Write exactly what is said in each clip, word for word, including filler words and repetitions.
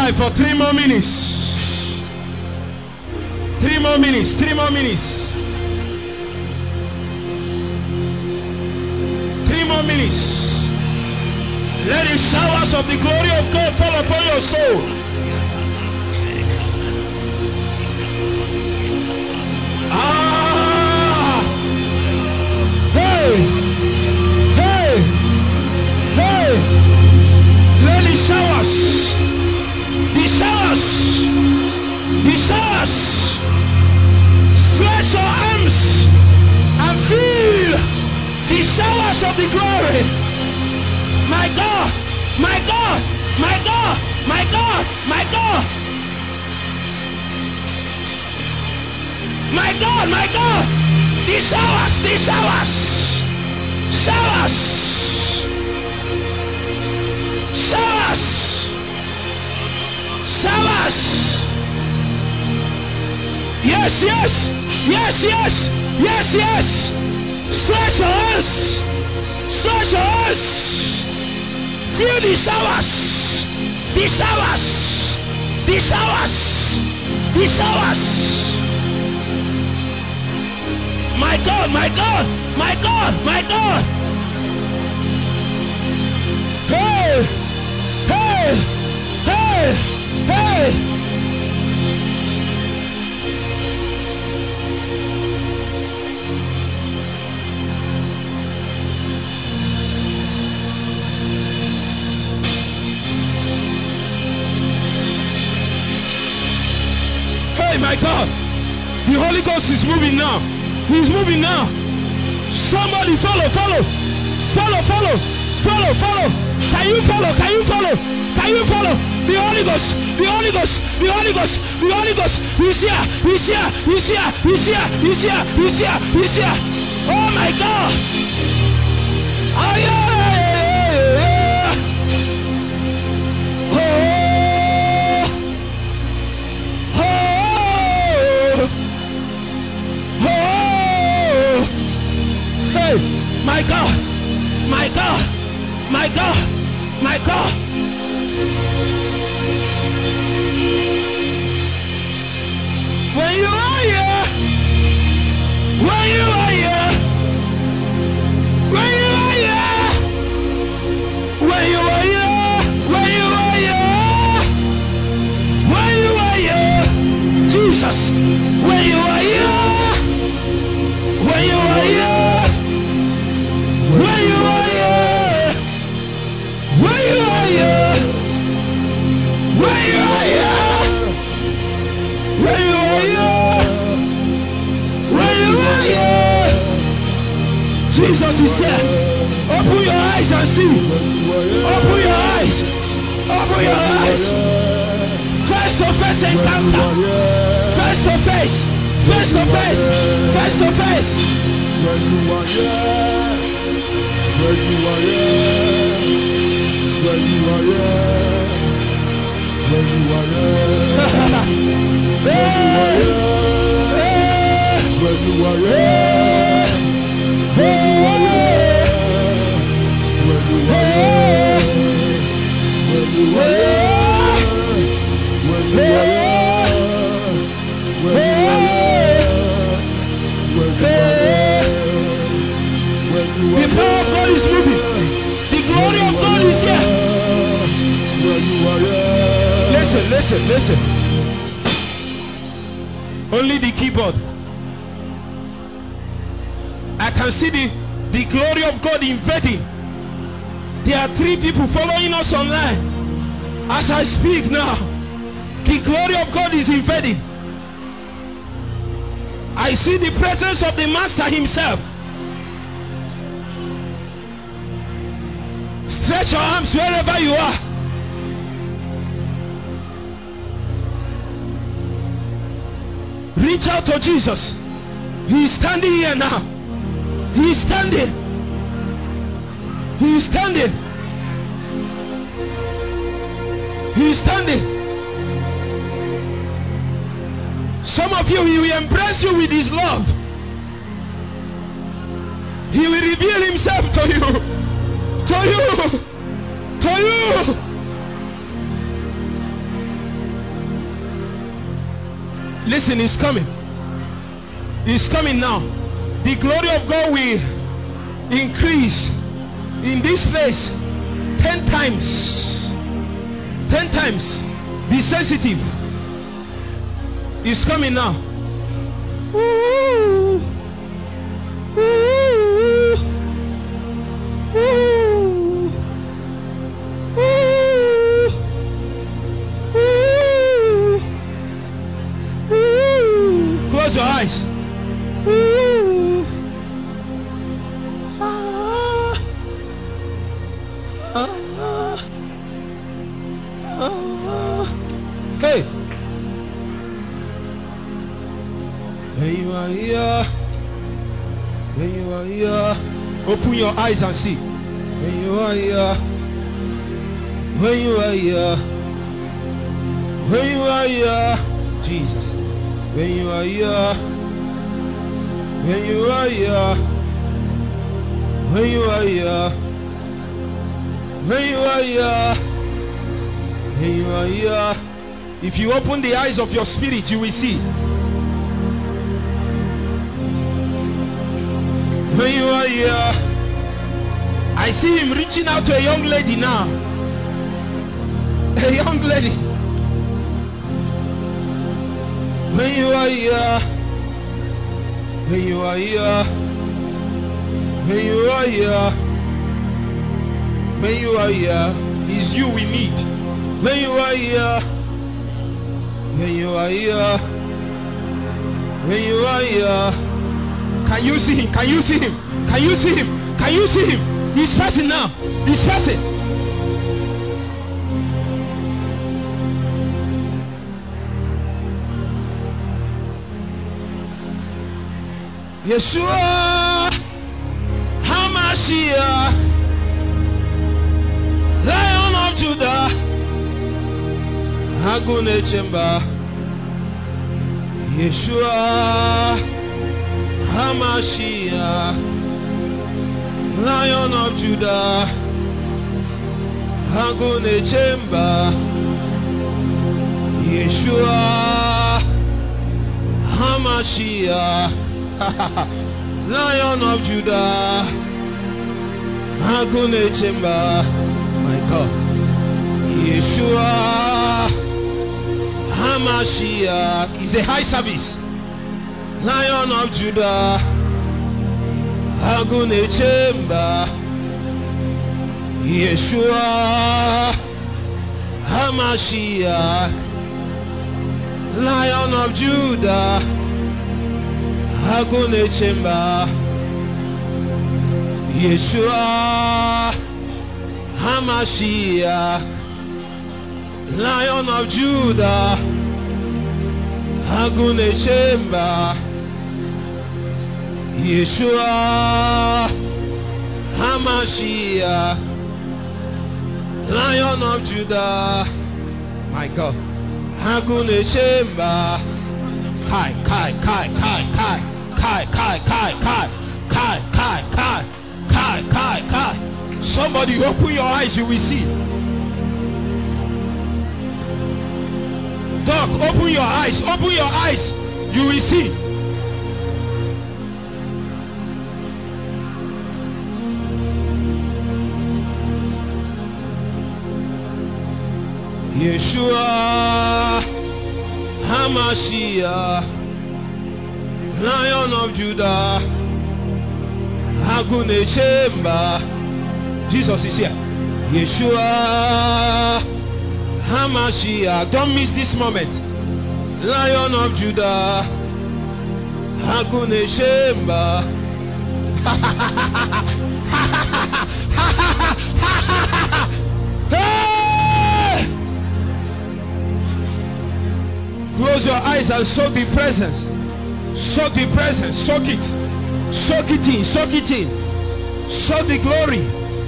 five for three more minutes. Three more minutes. Three more minutes. Three more minutes. Let the showers of the glory of God fall upon your soul. Ah! Hey! Hey! Hey! Let the showers, the showers, the showers, stretch your arms and feel the showers of the glory. My God, my God, my God, my God, my God, my God, my God, the showers, the showers, showers, showers, showers. Yes, yes, yes, yes, yes, yes. Stretch your hands, stretch your hands. Feel the showers, the showers, the showers, the showers. My God, my God, my God, my God. Hey, hey, hey, hey. My God, the Holy Ghost is moving now. He's moving now. Somebody follow, follow, follow, follow, follow, follow. Can you follow? Can you follow? Can you follow? The Holy Ghost, the Holy Ghost, the Holy Ghost, the Holy Ghost. He's here, he's here, he's here, he's here, he's here, he's here, he's here. Oh my God. Oh yeah. My God, my God, my God, my God. When you are here, when you are here, when you are here, when you are here, when you are here, when you are here, Jesus, when you are here, when you are here. Where you are here, where you are here, where you are here, where you are here, where you are here. Jesus is here. Open your eyes and see. Open your eyes. Open your eyes. Face to face encounter. Face to face. Face to face. Face to face. When you are here. When you are here, when you are here, when you are here, when you are here, when you are here, when you are here, when you are here, when you are here, when you are the power of God is moving. The glory of God is here. Listen, listen, listen. Only the keyboard. I can see the, the glory of God invading. There are three people following us online. As I speak now, the glory of God is invading. I see the presence of the Master himself. Stretch your arms wherever you are. Reach out to Jesus. He is standing here now. He is standing. He is standing. He is standing. Some of you, he will embrace you with his love. He will reveal himself to you. To you. To you. Listen, it's coming. It's coming now. The glory of God will increase in this place ten times. Ten times. Be sensitive. It's coming now. Ooh. Ooh. Ooh. Ooh. Ooh. Close your eyes. Ooh. Ah. Ah. Ah. Hey. When you are here, when you are here, open your eyes and see. When you are here, when you are here, when you are here, Jesus. When you are here, when you are here, when you are here, when you are here, when you are here. If you open the eyes of your spirit, you will see. When you are here, I see him reaching out to a young lady now. A young lady. When you are here, when you are here, when you are here, when you are here, it's you we need. When you are here, when you are here, when you are here. Can you see him? Can you see him? Can you see him? Can you see him? He's passing now. He's passing. Yeshua HaMashiach, Lion of Judah, Agune Chemba. Yeshua HaMashiach, Lion of Judah, Agune Chemba. Yeshua HaMashiach, Lion of Judah, Agune Chemba. My God. Yeshua HaMashiach is a high service. Lion of Judah, Agune Chemba. Yeshua HaMashiach, Lion of Judah, Agune Chemba. Yeshua HaMashiach, Lion of Judah, Agune Chemba. Yeshua HaMashiach, Lion of Judah. My God. Agune Chemba. Kai, kai, kai, kai, kai, kai, kai, kai, kai, kai, kai, kai, kai, kai, kai. Somebody open your eyes, you will see. Doc, open your eyes, open your eyes, you will see. Yeshua HaMashiach, Lion of Judah, Agune Chemba. Jesus is here. Yeshua HaMashiach. Don't miss this moment. Lion of Judah, Agune Chemba. Hey! Close your eyes and soak the presence. Soak the presence. Soak it. Soak it in. Soak it in. Soak the glory.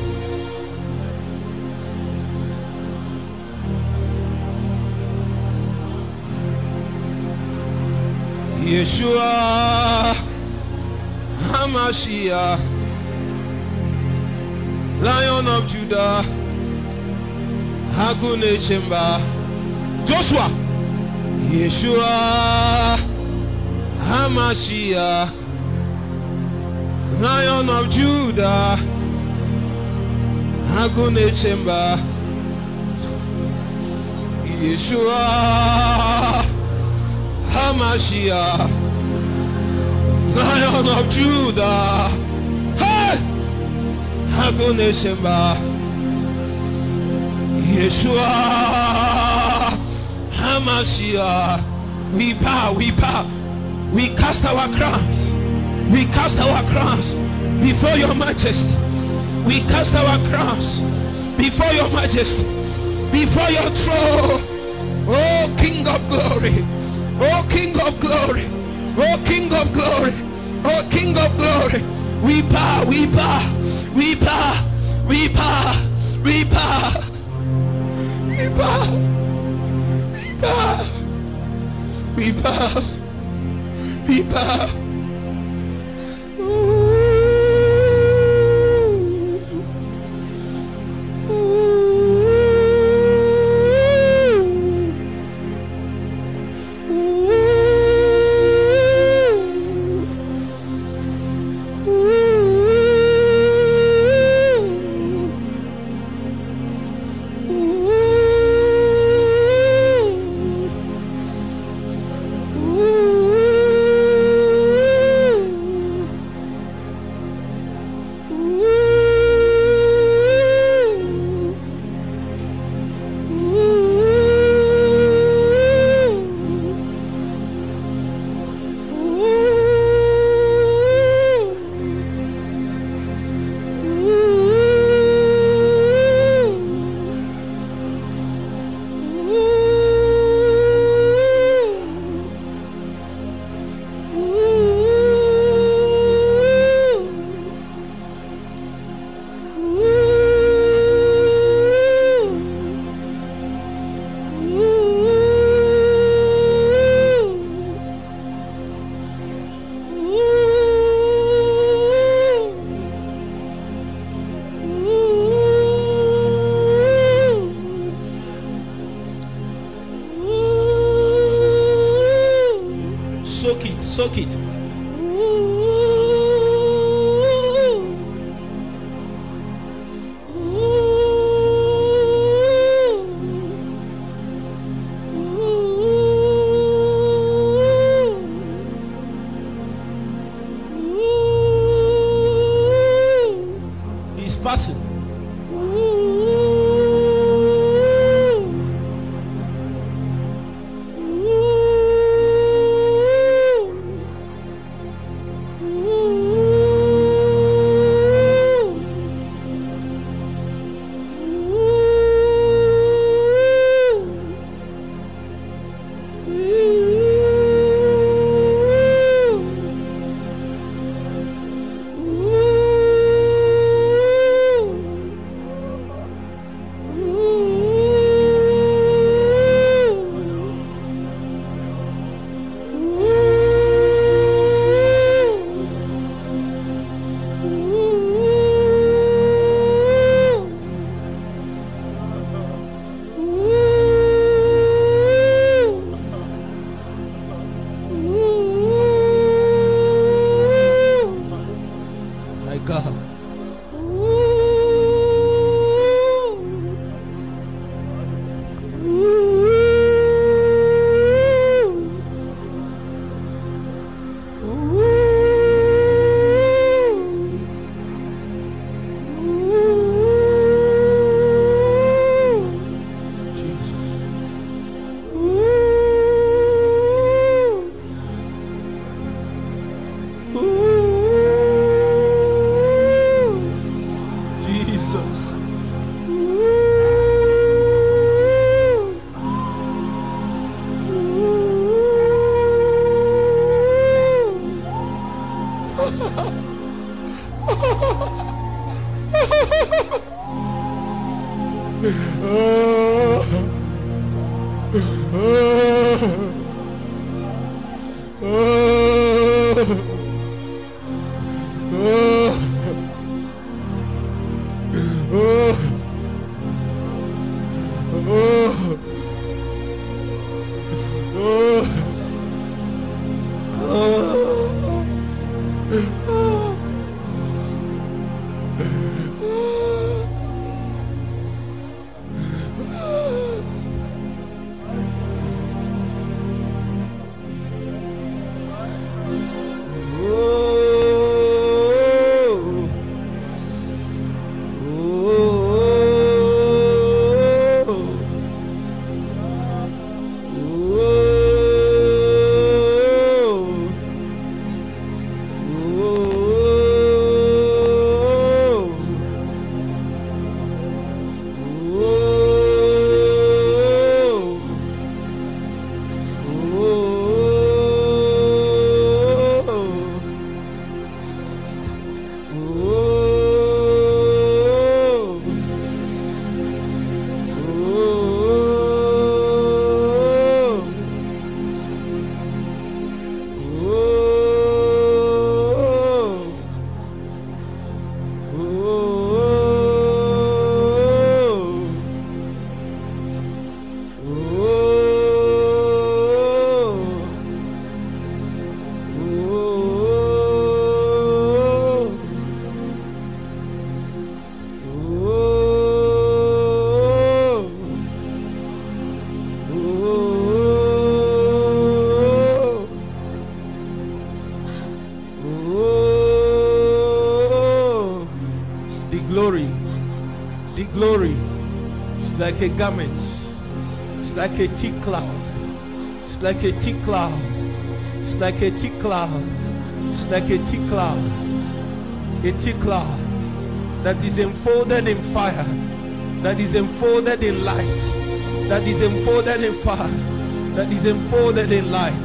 Yeshua HaMashiach, Lion of Judah, Agune Chemba. Joshua. Yeshua HaMashiach, Lion of Judah, Agune Chemba. Yeshua HaMashiach, Lion of Judah, hey, Agune Chemba. Yeshua HaMashiach, we bow, we bow, we cast our crowns, we cast our crowns before your majesty, we cast our crowns before your majesty, before your throne, oh King of glory, oh King of glory, oh King of glory, oh King of glory, we bow, we bow, we bow, we bow, we bow, we bow. We bow, we bow. Ooh. Soak it. He's passing. Oh, It's like a garment. It's like a thick cloud. It's like a thick cloud. It's like a thick cloud. It's like a thick cloud. A thick cloud that is enfolded in fire, that is enfolded in light, that is enfolded in fire, that is enfolded in light.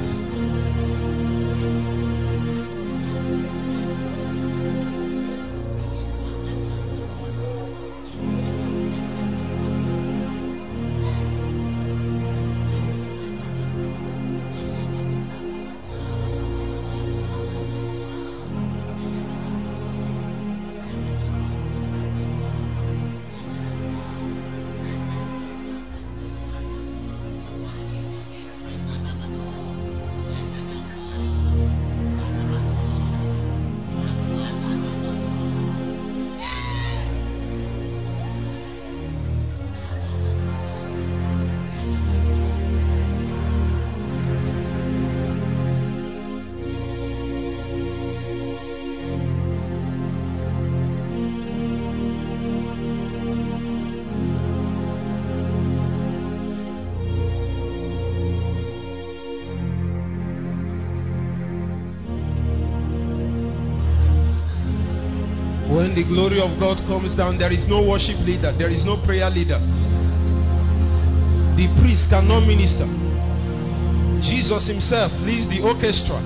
When the glory of God comes down, there is no worship leader, there is no prayer leader. The priest cannot minister. Jesus himself leads the orchestra.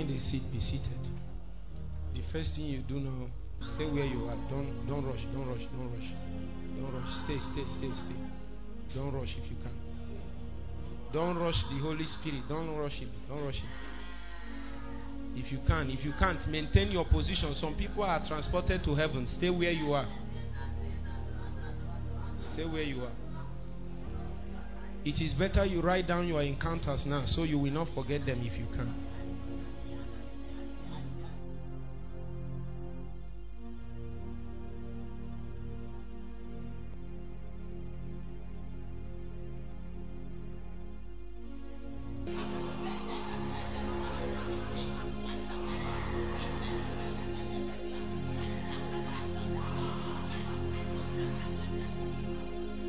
find a seat, be seated. The first thing you do now, stay where you are. Don't don't rush, don't rush, don't rush. Don't rush. Stay, stay, stay, stay. Don't rush if you can. Don't rush the Holy Spirit. Don't rush him. Don't rush him. If you can, if you can't, maintain your position. Some people are transported to heaven. Stay where you are. Stay where you are. It is better you write down your encounters now so you will not forget them if you can.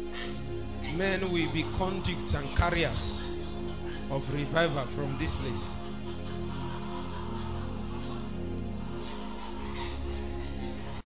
Men will be conduits and carriers of revival from this place.